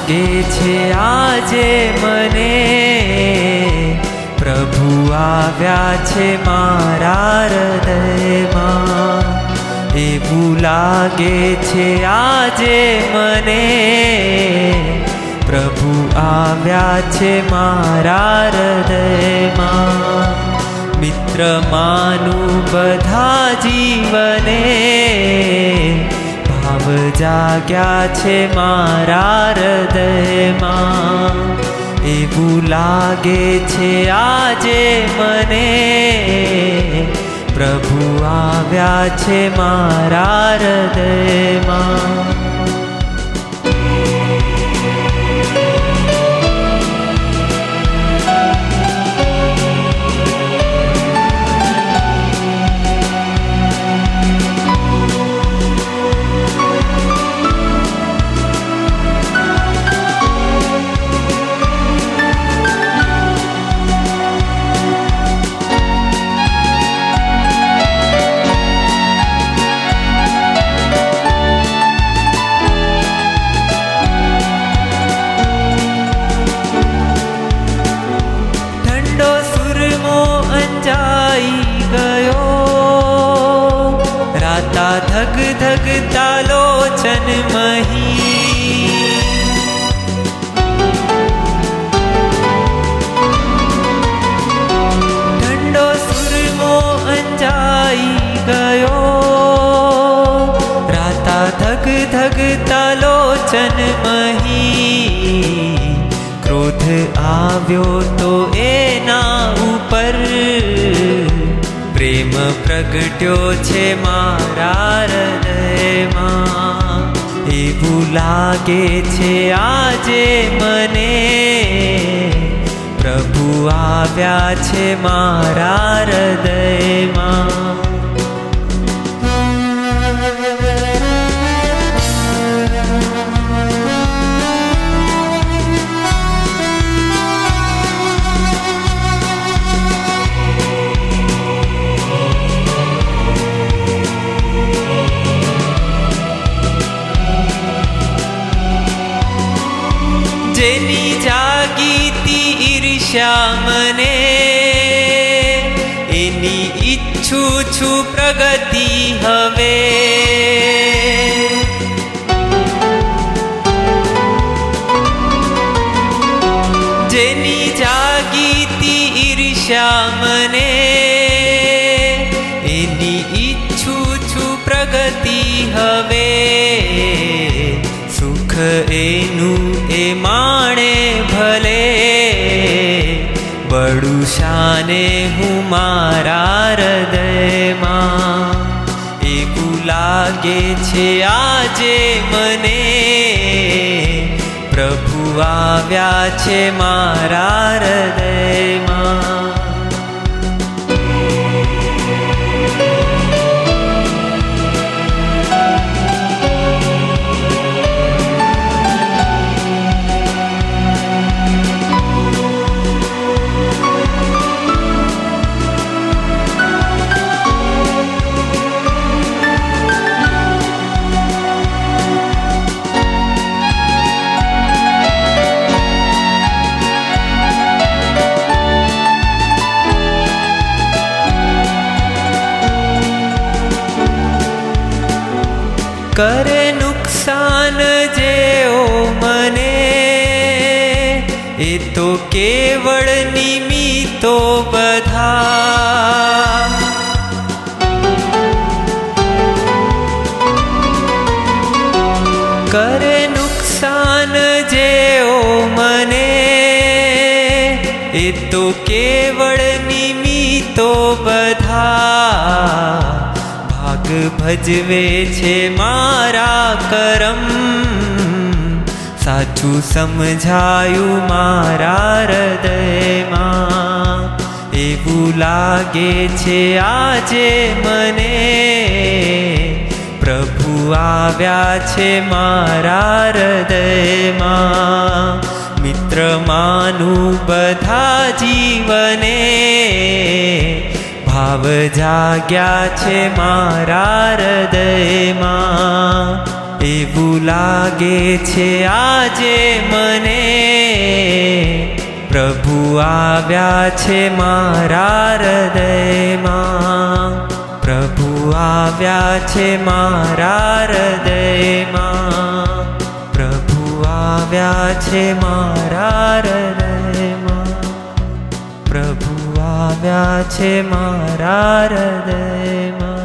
લાગે છે આજે મને, પ્રભુ આવ્યા છે મારા હૃદયમાં. એવું લાગે છે આજે મને, પ્રભુ આવ્યા છે મારા હૃદયમાં. મિત્ર માનું બધા જીવને, ભાવ જાગ્યા છે મારા હૃદયમાં. એવું લાગે છે આજે મને, પ્રભુ આવ્યા છે મારા હૃદયમાં. ધગ ધગતા લોચન મહી, ઠંડો સુરમો અંજાઈ ગયો. રાતા ધગ ધગતા લોચન મહી, ક્રોધ આવ્યો તો એના ઉપર, પ્રેમ પ્રગટ્યો છે મારા હૃદયમાં. એવું લાગે છે આજે મને, પ્રભુ આવ્યા છે મારા હૃદયમાં. જેની જાગીતી ઈર્ષ્યા મને, એની ઈચ્છું છું પ્રગતિ હવે. જેની જાગીતી ઈર્ષ્યા મને, એની ઈચ્છું છું પ્રગતિ હવે. સુખ એનું એ માણે ભલે, બડું શાને હું મારા હૃદયમાં. એવું લાગે છે આજે મને, પ્રભુ આવ્યા છે મારા હૃદયમાં. કરે નુકસાન જેઓ મને, એ તો કેવળ નિમિત્તો બધા. કરે નુકસાન જેઓ મને, એ તો કેવળ નિમિત્તો બધા. ભાગ ભજવે છે મારા કરમ, સાચું સમજાયું મારા હૃદયમાં. એવું લાગે છે આજે મને, પ્રભુ આવ્યા છે મારા હૃદયમાં. મિત્ર માનું બધા જીવને, ભાવ જાગ્યા છે મારા હૃદયમાં. એવું લાગે છે આજે મને, પ્રભુ આવ્યા છે મારા હૃદયમાં, પ્રભુ આવ્યા છે મારા હૃદયમાં, પ્રભુ આવ્યા છે મારા હૃદયમાં, પ્રભુ આવ્યા છે મારા હૃદયમાં.